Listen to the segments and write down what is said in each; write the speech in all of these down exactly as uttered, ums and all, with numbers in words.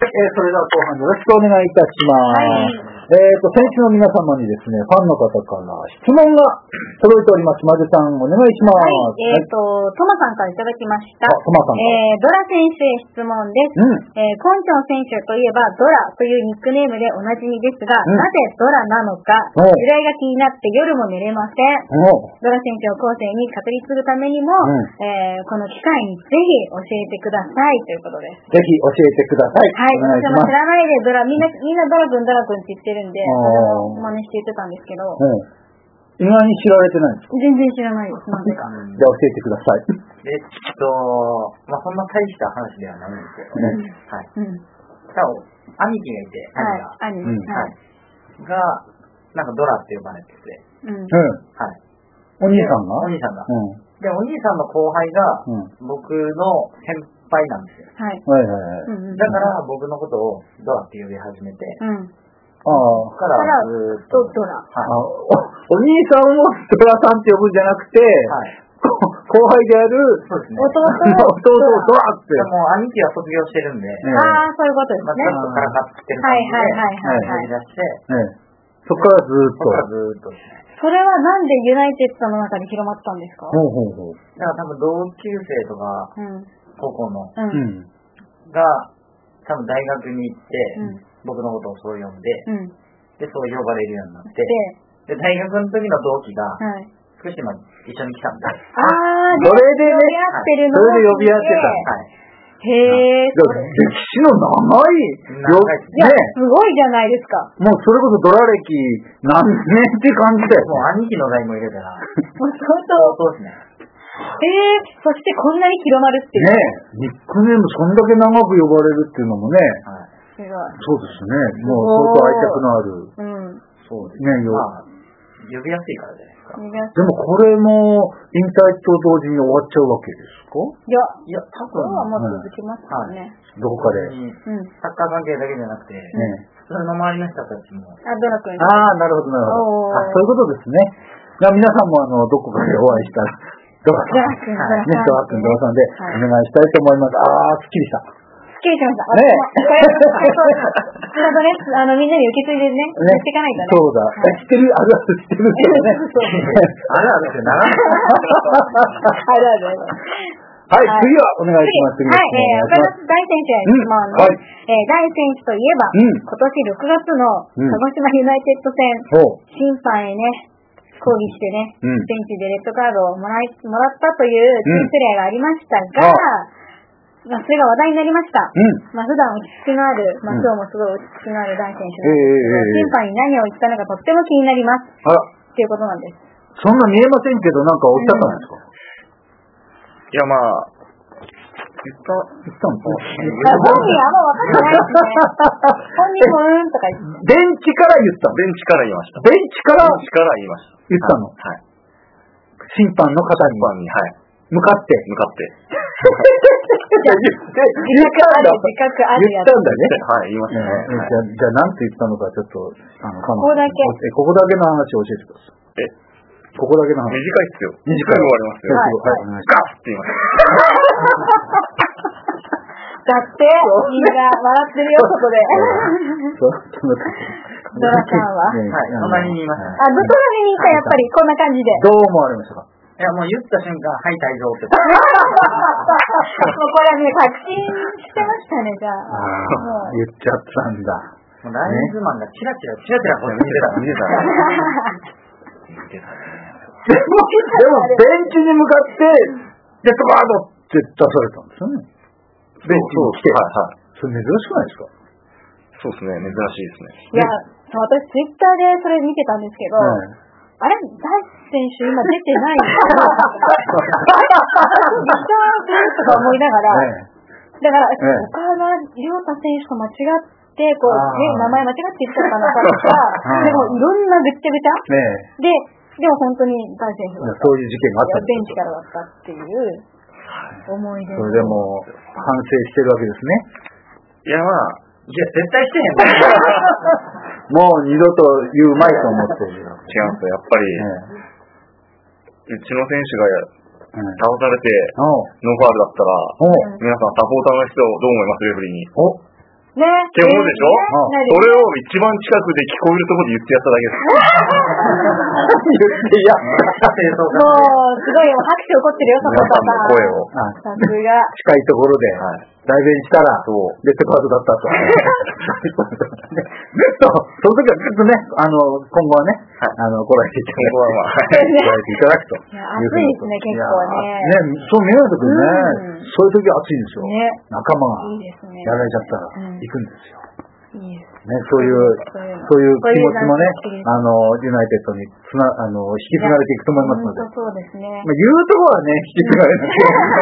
えー、それでは後半よろしくお願いいたします。はい、えっ、ー、と、選手の皆様にですね、ファンの方から質問が届いております。まずさん、お願いします。 はい、えっ、ー、と、トマさんからいただきました。 あ、トマさん。 えー、ドラ選手へ質問です。うん、えー、コンチョン選手といえば、ドラというニックネームでおなじみですが、うん、なぜドラなのか、由来が気になって夜も寝れません。ドラ選手を後世に語り継ぐためにも、うん、えー、この機会にぜひ教えてくださいということです。 ぜひ教えてください。 はい、私も知らないでドラ、みんな、みんなドラ君ドラ君って言ってるんで、それを真似して言ってたんですけど、うん、 意外に知られてないんですか？ 全然知らないです、なぜか。 じゃあ教えてください。 えっと、まあ、そんな大した話ではないんですけど、ね、はい。うん。ただ、兄貴がいて、兄が、はい、兄、はい、が、なんかドラって呼ばれてて、うん。はい。 お兄さんが？ お兄さんが。うん。で、お兄さんの後輩が、僕の先輩なんですよ。はい。はいはいはい。だから、僕のことをドラって呼び始めて、うん。ああ。からずっとドラ。はい。 お兄さんをドラさんって呼ぶんじゃなくて、はい。後輩である、 そうですね。 弟をドラって。 もう兄貴は卒業してるんで。 ああ、そういうことですね。 まあ、ちょっとからかってる感じで、はいはいはいはい。呼び出して、 そこからずっと。 そこからずっとですね。 それはなんでユナイテッドの中に広まったんですか？ ほうほうほう。 だから多分同級生とか、うん、高校の、うん、が、多分大学に行って、うん、僕のことをそう呼んで、うん、で、そう呼ばれるようになって、で、大学の時の同期が、はい、福島に一緒に来たんで。 ああ、 それでね、 呼び合ってるのそれで呼び合ってた。はい。 へえ。 歴史の長い、 長いですね。すごいじゃないですか。 もうそれこそドラ歴何年って感じだよ。 もう兄貴の代も入れたら。 もう相当。 そうですね。 ええ、そしてこんなに広まるっていう。 ねえ、ニックネームそんだけ長く呼ばれるっていうのもね。はい。 すごい。 そうですね。もう相当愛着のある。うん。 そうですね。まあ、呼びやすいからじゃないですか。 でもこれも引退と同時に終わっちゃうわけですか？ いや、 いや、多分はもう続きますからね。 どこかで。 うん。サッカー関係だけじゃなくて、ね、それの周りの人たちも。 あ、ドラ君。 ああ、なるほど、なるほど。あ、そういうことですね。皆さんもあの、どこかでお会いしたら、ドラ君、ね、ドラ君、ドラさんでお願いしたいと思います。ああ、すっきりした。 すっきりしました。ねえ。ちゃんとね、あの、みんなに受け継いでね、やっていかないとね。 そうだ。知ってる、あるある知ってるけどね。 あるあるって長い。 あるある。 はい、次はお願いします。 はい、えー、岡田大選手へ質問です。えー、大選手といえば、今年ろくがつの鹿児島ユナイテッド戦、審判へね、抗議してね、ベンチでレッドカードをもらい、もらったという珍プレーがありましたが、まあ、それが話題になりました。うん、まあ、普段落ち着きのある、まあ、今日もすごい落ち着きのある大選手なんですけど、審判に何を言ったのかとっても気になります。あら。っていうことなんです。 そんな見えませんけど、なんかおっしゃったんですか？うん、 いや、まあ、言った、 言ったのか。 本人あんま分かってないですね。本人もうんとか言って。 ベンチから言ったの？ ベンチから言いました。 ベンチからベンチから言いました。 言ったの？はい。審判の方に。 審判に、はい。 向かって。 向かって。 言って、言ったんだ。 自覚あるやつ。 言ったんだね。 はい、言いましたね。 じゃあ、じゃあ、なんて言ったのか、ちょっと、あの、 ここだけ。 ここだけの話を教えてください。 えここだけの話。 短いっすよ。短い終わりますよ。 はい。 ガッって言いました。 だって、みんな笑ってるよ、そこで。ドラさんは。 はい、隣にいました。 あ、ど隣にいた、やっぱり、こんな感じで。 どう思われましたか？ いや、もう言った瞬間、はい、退場って。 もうこれね、確信してましたね、じゃあ。 ああ、言っちゃったんだ。 もうラインズマンがチラチラ、チラチラこれ見てた、見てた。見てたね。 でも、でも、ベンチに向かって、レッドカードって出されたんですよね。ベンチに来て。はいはい。それ珍しくないですか？ そうですね、珍しいですね。 いや、私ツイッターでそれ見てたんですけど、あれ、大選手今出てないんですけど、実はとか思いながら、だから、岡田亮太選手と間違って、こう、ね、名前間違って言っちゃったのかとか、でもいろんなぐっちゃぐちゃ、で、でも本当に大選手がそういう事件があったんですよ。ベンチからだったっていう思い出。 それでも、反省してるわけですね。 いや、まあ、 いや、絶対してへん。もう二度と言うまいと思ってる。 違うんですよ、やっぱり、うちの選手が倒されて、ノーファウルだったら、皆さんサポーターの人どう思います？レフェリーに。 ね。 って思うでしょ、えー、それを一番近くで聞こえるところで言ってやっただけです。 言ってやもう、すごいよ。拍手起こってるよ、サポーターさん。 声を。 さすが。 近いところで、代弁したら、レッドカードだったと。その時はずっとね、あの、今後はね、あの、来られていただくと。 暑いですね、結構ね。 ね、そう見えないときね、そういう時は暑いんですよ。仲間がやられちゃったら行くんですよ。ね、そういう、そういう気持ちもね、あの、ユナイテッドにつな、あの、引き継がれていくと思いますので。 そうですね。 まあ、言うとこはね、引き継がれなき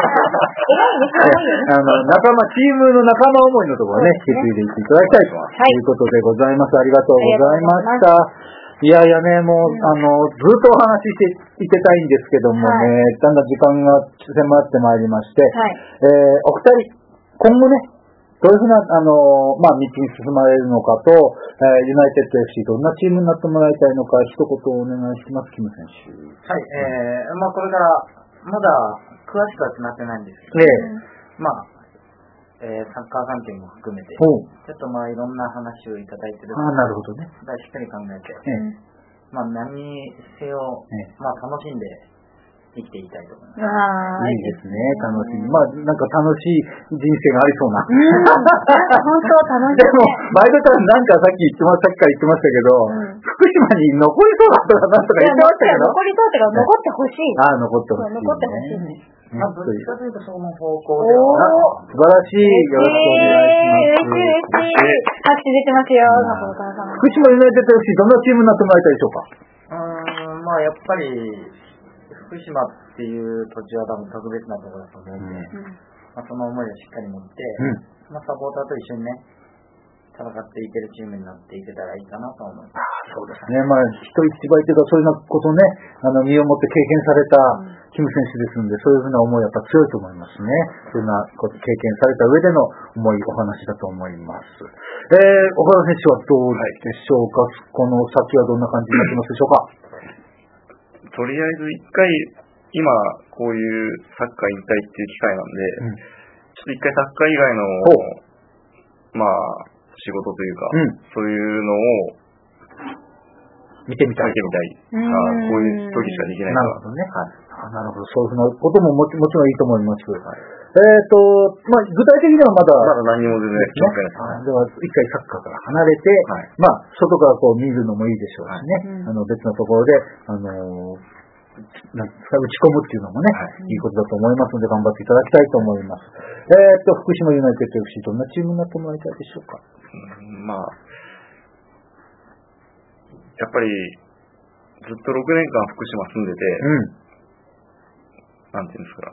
ゃいけない。あの、仲間、チームの仲間思いのところね、引き継いでいっていただきたいということでございます。ありがとうございました。いやいやね、もう、あの、ずっとお話ししていけたいんですけどもね、だんだん時間が迫ってまいりまして、えー、お二人、今後ね、どういうふうな、あの、まあ、道に進まれるのかと、えー、ユナイテッド エフシー どんなチームになってもらいたいのか、一言お願いします、キム選手。 はい、えー、まあ、これから、まだ、詳しくは決まってないんですけど、えー、まあ、えー、サッカー関係も含めて、ちょっとまあ、いろんな話をいただいてるので、 あ、なるほどね。 しっかり考えて、えー、まあ、何にせよ、えー、まあ、楽しんで、生きていきたいと思います。 あいいですね、楽しみ。まあ、なんか楽しい人生がありそうな。 うん、本当楽しい。 でも、前田さんなんかさっき言ってまさっきから言ってましたけど、うん、福島に残りそうだとかなんとか言ってましたけど。 残りそうってか、残ってほしい。 ああ、残ってほしい、ね。 残ってほしいね。 まあ、どっちかというとその方向ではな。素晴らしい。よろしくお願いします。 嬉しい、嬉しい。拍手出てますよ、サポーターさん。 福島ユナイテッド エフシー どんなチームになってもらいたいでしょうか。うーん、まあやっぱり、福島っていう土地は多分特別なところだと思うんで、うん、まあ、その思いをしっかり持って、うん、まあ、サポーターと一緒にね、戦っていけるチームになっていけたらいいかなと思います。 あ、そうですね。まあ、人一倍というか、そういうようなことね、あの、身をもって経験されたキム選手ですので、そういうふうな思いはやっぱ強いと思いますね。そういうようなこと経験された上での思い、お話だと思います。えー、岡田選手はどうでしょうか、はい、この先はどんな感じになってますでしょうか。 とりあえず一回、今、こういうサッカー引退っていう機会なんで、うん、ちょっと一回サッカー以外の、まあ、仕事というか、うん、そういうのを、 見てみたい。 見てみたい。あこういう時しかできないから。 なるほどね。はい。あなるほど。そういうふうなことももちもちろんいいと思います。はい、えっ、ー、と、まあ、具体的にはまだ、 まだ何も全然決まってないですね。では、一回サッカーから離れて、はい、まあ、外からこう見るのもいいでしょうしね。はい、あの、別のところで、あのー、なんですか、打ち込むっていうのもね、はい、いいことだと思いますので、頑張っていただきたいと思います。えっ、ー、と、福島ユナイテッド エフシー、どんなチームになってもらいたいでしょうか。 うん、まあ、やっぱり、ずっとろくねんかん福島住んでて、うん、なんていうんですか、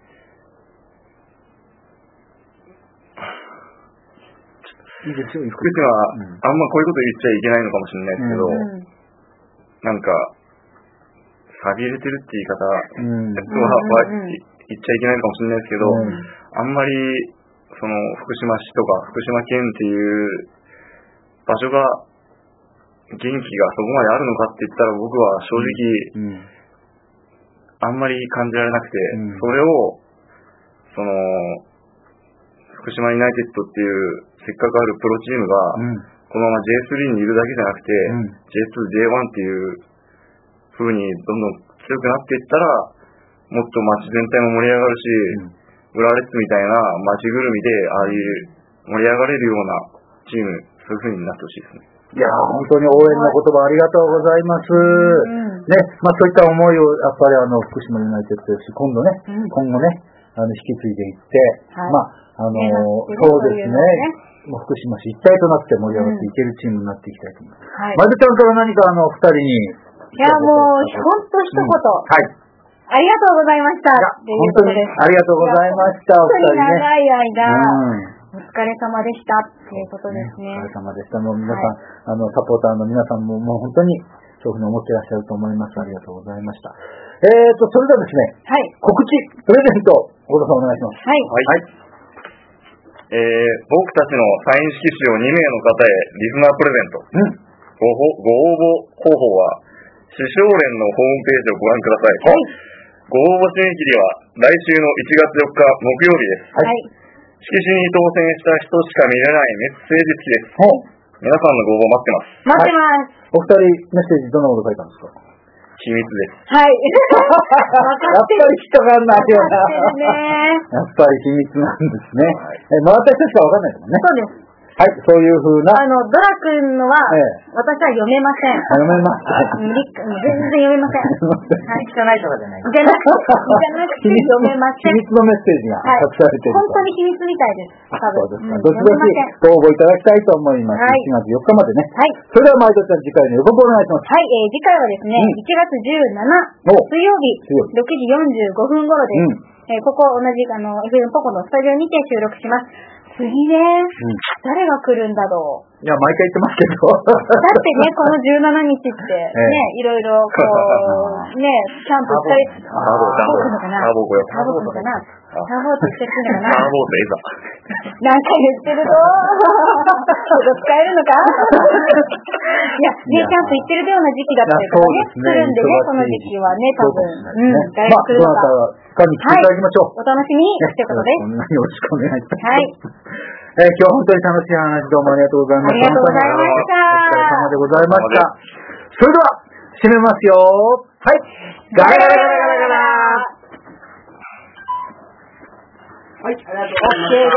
いいですよ、 福島は、うん、あんまこういうこと言っちゃいけないのかもしれないですけど、うん、なんか、錆びれてるって言い方は、うん、言っちゃいけないのかもしれないですけど、うん、あんまり、その、福島市とか福島県っていう場所が、元気がそこまであるのかって言ったら僕は正直、うん、あんまり感じられなくて、うん、それを、その、福島ユナイテッドっていうせっかくあるプロチームが、うん、このまま ジェイスリー にいるだけじゃなくて、うん、ジェイツー、ジェイワン っていう風にどんどん強くなっていったら、もっと街全体も盛り上がるし、うん、浦和レッズみたいな街ぐるみで、ああいう盛り上がれるようなチーム、そういう風になってほしいですね。 いや本当に応援の言葉ありがとうございます。うん、ね、まあそういった思いをやっぱりあの福島ユナイテッドですし、今度ね、うん、今後ね、あの引き継いでいって、はい、まああの、そうですね、もう福島市一体となって盛り上がっていけるチームになっていきたいと思います。はい、まずちゃんから何かあの二人に。 いやもう本当一言、うん、はい。ありがとうございました。 本当にありがとうございました。お二人ね。 長い間。うんお疲れ様でしたっていうことですね。 お疲れ様でした。もう皆さん、はい、あの、サポーターの皆さんももう本当にそういうふうに思っていらっしゃると思います。ありがとうございました。えーと、それではですね、はい、告知、プレゼント、小田さんお願いします。 はい。はい。えー、僕たちのサイン色紙をにめいの方へリスナープレゼント。うん。ご, ご応募方法は、支承連のホームページをご覧ください。はい。ご応募締め切りは来週のいちがつよっか木曜日です。はい。 色紙に当選した人しか見れないメッセージ付きです。皆さんのご応募待ってます。待ってます。 お二人、メッセージどんなこと書いたんですか？ 秘密です。 はい。 やっぱり引っかかんないよな。やっぱり秘密なんですね。え、回った人しかわかんないですもんね。 そうです。 はい、そういう風な。 あの、ドラ君のは、ええ、私は読めません。 読めません。 全然読めません。 はい、汚いとかじゃない。 じゃなくて、じゃなくて読めません。 秘密のメッセージが隠されている。 本当に秘密みたいです。 そうですか。どしどしご応募いただきたいと思います。しがつよっかまでね。はい。それでは、まいどちゃん次回の予告お願いします。 はい、えー、次回はですね、いちがつじゅうしちにち、水曜日、ろくじよんじゅうごふん頃です。えー、ここ同じ、あの、エフエム ポコのスタジオにて収録します。次ね、うん、誰が来るんだろう。 いや、毎回言ってますけど。 だってね、このじゅうしちにちって、ね、ええ、いろいろ、こう、ね、キャンプ行ったり、 ターボ、ターボ、 ターボ、ターボかな。ターボって言ってるのかな。 ターボっていざ。なんか言ってるぞ。使えるのかいや、ね、キャンプ行ってるような時期だったりとかね、するんでね、この時期はね、多分。うん、大学来るのか。 かに来ていただきましょう。 お楽しみにということです。 よろしくお願いします。はい。えー、今日は本当に楽しい話どうもありがとうございました。 ありがとうございました。 お疲れ様でございました。それでは、締めますよ。はい。ガラガラガラガラガラ。はい、ありがとうございます。